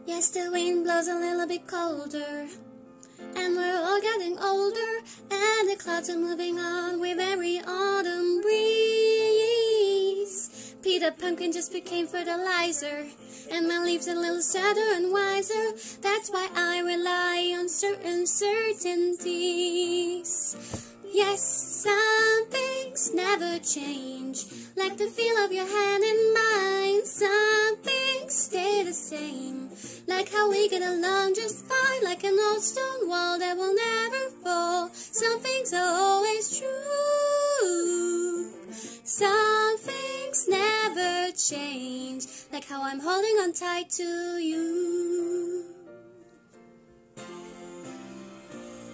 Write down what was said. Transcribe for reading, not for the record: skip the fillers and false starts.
Yes, the wind blows a little bit colder, and we're all getting older, and the clouds are moving on with every autumn breeze. Peter Pumpkin just became fertilizer, and my leaves are a little sadder and wiser. That's why I rely on certain certainties. Yes, some things never change, like the feel of your hand in mine. Some things stay the same, like how we get along just fine, like an old stone wall that will never fall. Some things are always true, some things never change, like how I'm holding on tight to you.